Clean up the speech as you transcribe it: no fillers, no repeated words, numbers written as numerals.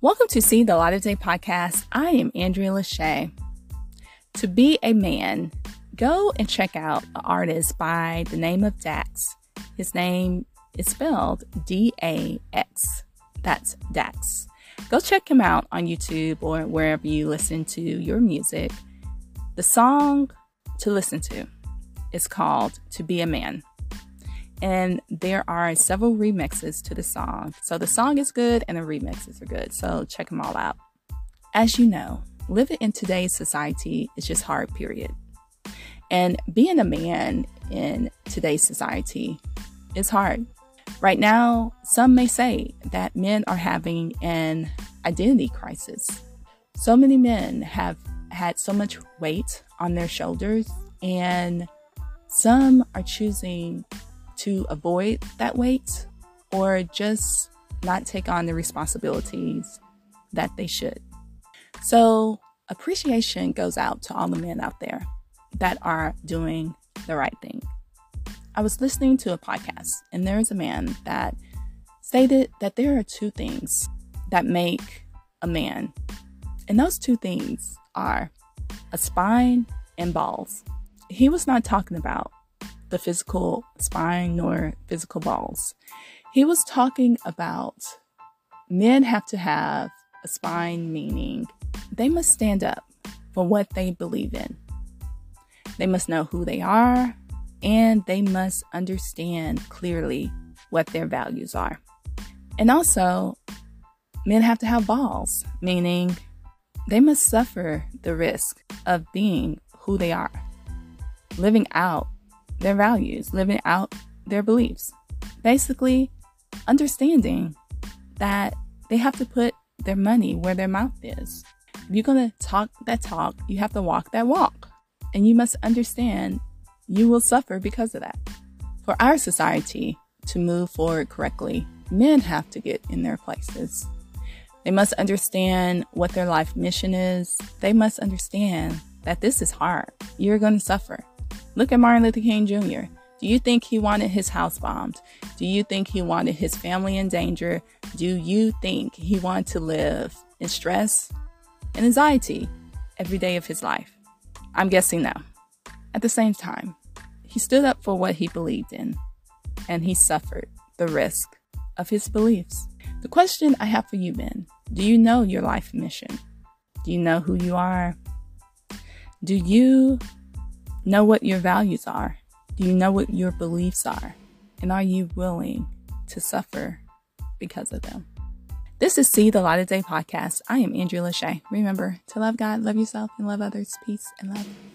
Welcome to See the Light of Day podcast. I am Andrea Lachey. To be a man, go and check out an artist by the name of Dax. His name is spelled D-A-X. That's Dax. Go check him out on YouTube or wherever you listen to your music. The song to listen to is called To Be a Man. And there are several remixes to the song. So the song is good and the remixes are good. So check them all out. As you know, living in today's society is just hard, period. And being a man in today's society is hard. Right now, some may say that men are having an identity crisis. So many men have had so much weight on their shoulders, and some are choosing to avoid that weight or just not take on the responsibilities that they should. So appreciation goes out to all the men out there that are doing the right thing. I was listening to a podcast and there is a man that stated that there are two things that make a man. And those two things are a spine and balls. He was not talking about the physical spine nor physical balls. He was talking about men have to have a spine, meaning they must stand up for what they believe in. They must know who they are, and they must understand clearly what their values are. And also, men have to have balls, meaning they must suffer the risk of being who they are, living out their values, living out their beliefs. Basically, understanding that they have to put their money where their mouth is. If you're going to talk that talk, you have to walk that walk. And you must understand you will suffer because of that. For our society to move forward correctly, men have to get in their places. They must understand what their life mission is. They must understand that this is hard. You're going to suffer. Look at Martin Luther King Jr. Do you think he wanted his house bombed? Do you think he wanted his family in danger? Do you think he wanted to live in stress and anxiety every day of his life? I'm guessing no. At the same time, he stood up for what he believed in, and he suffered the risk of his beliefs. The question I have for you, men, do you know your life mission? Do you know who you are? Do you know what your values are? Do you know what your beliefs are? And are you willing to suffer because of them? This is See the Light of Day podcast. I am Andrea Lachey. Remember to love God, love yourself, and love others. Peace and love.